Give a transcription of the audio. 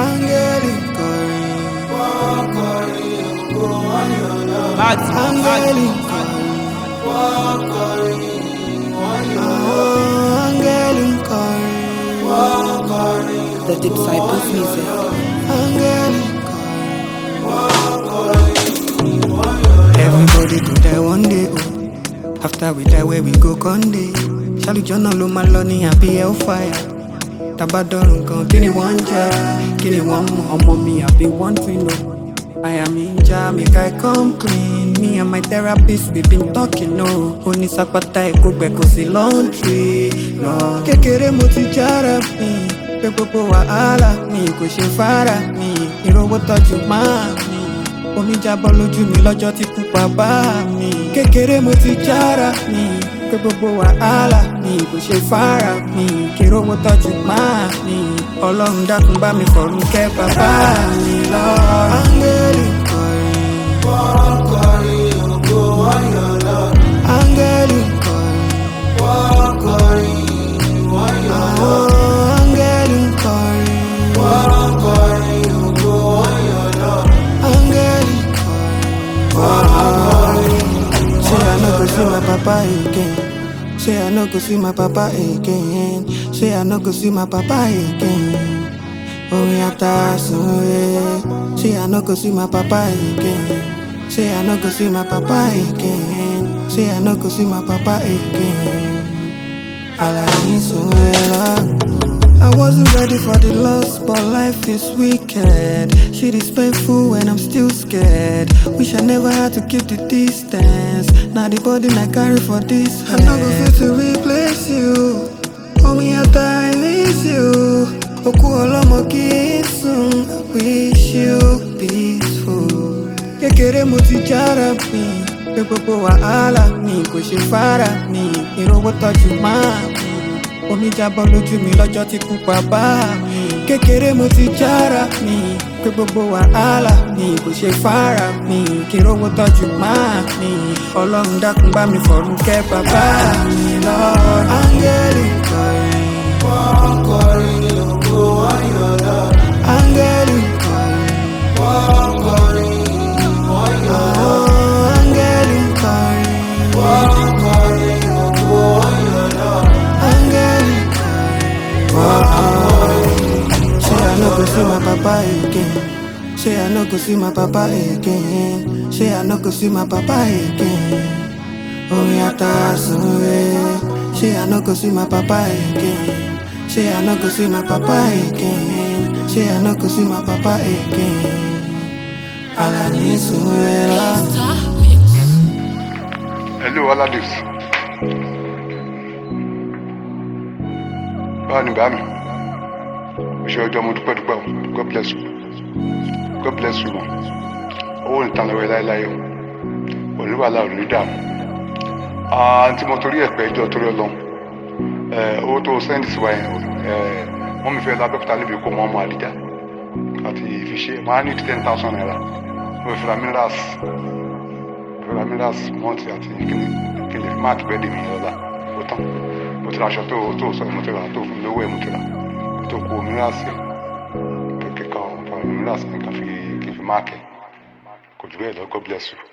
Áńgẹ́lì kọrin, wọ́n kọrin ògo ayọ̀ lọ. Áńgẹ́lì kọrin, wọ́n kọrin wọ́n yọ̀ lọ. Áńgẹ́lì kọrin, wọ́n kọrin The Disciples Music. Áńgẹ́lì kọrin, wọ́n kọrin wọ́n yọ̀ lọ. Everybody go die one day, oh. After we die, where we go one day. Ṣálí jọ́nà ló máa lọ ní àbí hellfire. Tabadọ́rùn kan kí ni wọ́n ń jà, kí ni wọ́n mú ọmọ mi àbí wọ́n ti nù. I am in jam, make I come clean. Me and my therapist, we been talking, no. Oni sapata eko gbe kò sí laundry, no. Kékeré mo ti jára mi, pé gbogbo wàhálà mi kò ṣe fara mi. Ìrówó tọ́jú máa mi, omi jábọ́ lójú mi lọ́jọ́ tí kú pa bá mi. Kékeré mo ti jára mi, pé gbogbo wàhálà mi kò ṣe fara mi. Ìrówó tọ́jú máa mi, Ọlọ́run dákun bá mi fọ̀run kẹ́ bàbá mi lọ. Áńgẹ́lì kọrin, wọ́n kọrin ògo ayọ̀ lọ. Áńgẹ́lì kọrin, wọ́n kọrin wọ́n yọ̀ lọ. Áńgẹ́lì kọrin, wọ́n kọrin ògo ayọ̀ lọ. Áńgẹ́lì kọrin, wọ́n kọrin. Say I no go see my papa again. Say I no go see my papa again. Say I no go see my papa again. Orin atasunre. Say I no go see my papa again. Say I no go see my papa again. Say I no go see my papa again. Alaye sunre. I wasn't ready for the loss, but life is wicked. Shit is painful when I'm still scared. Wish I never had to keep the distance. Now the burden I carry for this head. I'm not gonna fit to replace you. Homie, after I miss you. Oku olomo kisun, I wish you peaceful. Kékeré mo ti jára mi, pé gbogbo wàhálà mi kò ṣe fara mi. Ìrówó tọ́jú máa mi, omi jábọ́ lójú mi lọ́jọ́ tí kú pa bá mi. Kékeré mo ti jára mi, pé gbogbo wàhálà mi kò ṣe fara mi. Ìrówó tọ́jú máa mi, Ọlọ́run dákun bá mi fọ̀run kẹ́ bàbá mi lọ. Áńgẹ́lì kọrin, wọ́n kọrin ògo ayọ̀ lọ. Áńgẹ́lì kọrin, wọ́n kọrin wọ́n yọ̀ lọ. Áńgẹ́lì kọrin, wọ́n kọrin ògo ayọ̀ lọ. Áńgẹ́lì kọrin, wọ́n kọrin. Say I no go see my papa again. Say I no go see my papa again. Say I no go see my papa again. Orin atasunre. Say I no go see my papa again. Say I no go see my papa again. Say I no go see my papa again. Alaye sunre. Hello, Aladis. Báwo ni bá mi? Oṣù ọjọ́ mo dúpẹ́ o. God bless you. God bless you, man. Owó nìtan lọ́wọ́ láéláé o. Olúwàlá ò ní dààmú. Tí mo torí ẹ̀pẹ́ ìjọ torí Ọlọ́run. Owó tó sẹ́ndì sí wa yẹn, wọ́n mi fẹ́ lábẹ́kúta níbi kó mọ́ ọmọ àdìjà. Àti ìfiṣe, máa ní 10,000 naira. Mo fi ra minerals mọ́ọ̀tì àti kíni fi máàkì bẹ́ẹ̀ dè mí lọ́la. Ó tán. Mo ti ra aṣọ tó sọ mo ti ra tó fún mi lówó ẹ̀ mo ti ra. Tó kó minerals kékeré kan fún minerals nǹkan fi máàkì. Kò jù bẹ́ẹ̀ lọ, God bless you.